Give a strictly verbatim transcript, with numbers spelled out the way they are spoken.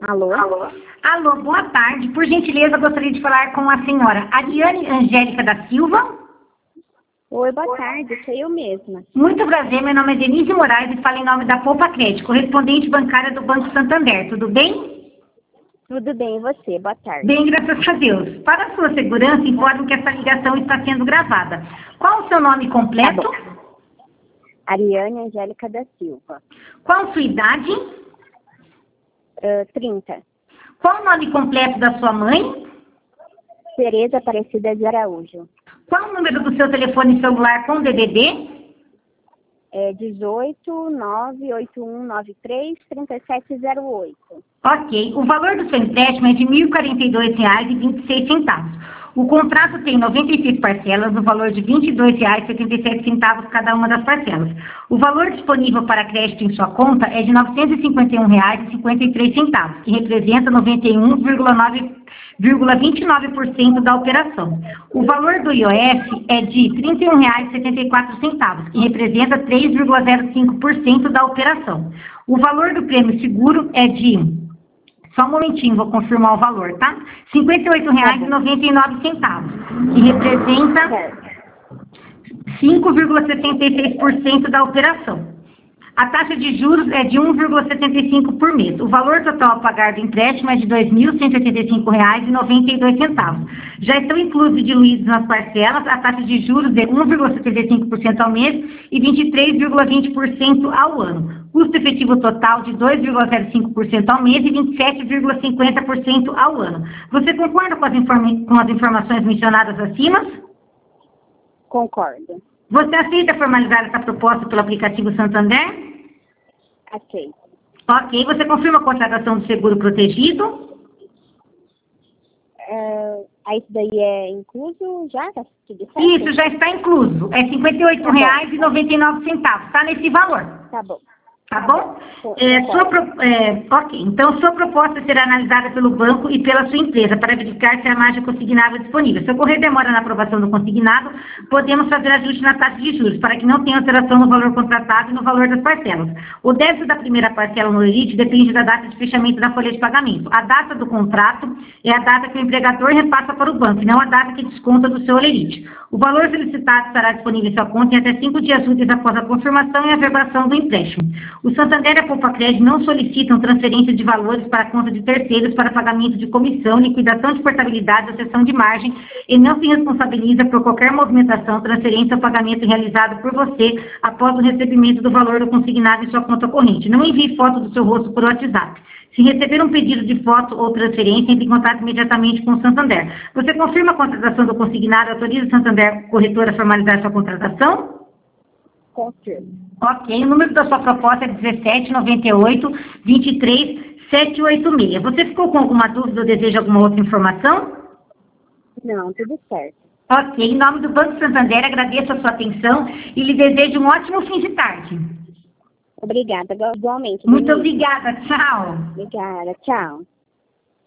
Alô? Alô? Alô, boa tarde. Por gentileza, gostaria de falar com a senhora Ariane Angélica da Silva. Oi, boa tarde, sou eu mesma. Muito prazer, meu nome é Denise Moraes e falo em nome da Poupa Crédito, correspondente bancária do Banco Santander. Tudo bem? Tudo bem, e você? Boa tarde. Bem, graças a Deus. Para a sua segurança, informo que essa ligação está sendo gravada. Qual o seu nome completo? Tá bom. Ariane Angélica da Silva. Qual a sua idade? Uh, trinta. Qual o nome completo da sua mãe? Tereza Aparecida de Araújo. Qual o número do seu telefone celular com D D D? É dezoito, nove oito um nove três, trinta e sete zero oito. Ok. O valor do seu empréstimo é de mil e quarenta e dois reais e vinte e seis centavos. O contrato tem noventa e seis parcelas, no valor de vinte e dois reais e setenta e sete centavos cada uma das parcelas. O valor disponível para crédito em sua conta é de novecentos e cinquenta e um reais e cinquenta e três centavos, que representa noventa e um vírgula vinte e nove por cento da operação. O valor do I O F é de trinta e um reais e setenta e quatro centavos, que representa três vírgula zero cinco por cento da operação. O valor do prêmio seguro é de... Só um momentinho, vou confirmar o valor, tá? cinquenta e oito reais e noventa e nove centavos, que representa cinco vírgula setenta e seis por cento da operação. A taxa de juros é de um vírgula setenta e cinco por mês. O valor total a pagar do empréstimo é de dois mil cento e oitenta e cinco reais e noventa e dois centavos. Já estão inclusos e diluídos nas parcelas a taxa de juros de um vírgula setenta e cinco por cento ao mês e vinte e três vírgula vinte por cento ao ano. Custo efetivo total de dois vírgula zero cinco por cento ao mês e vinte e sete vírgula cinquenta por cento ao ano. Você concorda com as, informa com as informações mencionadas acima? Concordo. Você aceita formalizar essa proposta pelo aplicativo Santander? Aceito. Ok. Você confirma a contratação do seguro protegido? Uh, aí isso daí é incluso já? Tá tudo certo? Isso, já está incluso. É cinquenta e oito reais e noventa e nove centavos. Está nesse valor. Tá bom. Tá bom? É, sua pro, é, ok, então sua proposta será analisada pelo banco e pela sua empresa para verificar se a margem consignável é disponível. Se ocorrer demora na aprovação do consignado, podemos fazer ajuste na taxa de juros, para que não tenha alteração no valor contratado e no valor das parcelas. O débito da primeira parcela no Elite depende da data de fechamento da folha de pagamento. A data do contrato é a data que o empregador repassa para o banco, e não a data que desconta do seu Elite. O valor solicitado estará disponível em sua conta em até cinco dias úteis após a confirmação e a verbação do empréstimo. O Santander e a Poupa Crédito não solicitam transferência de valores para a conta de terceiros para pagamento de comissão, liquidação de portabilidade ou cessão de margem e não se responsabiliza por qualquer movimentação, transferência ou pagamento realizado por você após o recebimento do valor do consignado em sua conta corrente. Não envie foto do seu rosto por WhatsApp. Se receber um pedido de foto ou transferência, entre em contato imediatamente com o Santander. Você confirma a contratação do consignado e autoriza o Santander Corretora a formalizar sua contratação? Confirmo. Ok, o número da sua proposta é dezessete, noventa e oito, vinte e três, setecentos e oitenta e seis. Você ficou com alguma dúvida ou deseja alguma outra informação? Não, tudo certo. Ok, em nome do Banco Santander, agradeço a sua atenção e lhe desejo um ótimo fim de tarde. Obrigada, igualmente. Muito Denise. obrigada, tchau. Obrigada, tchau.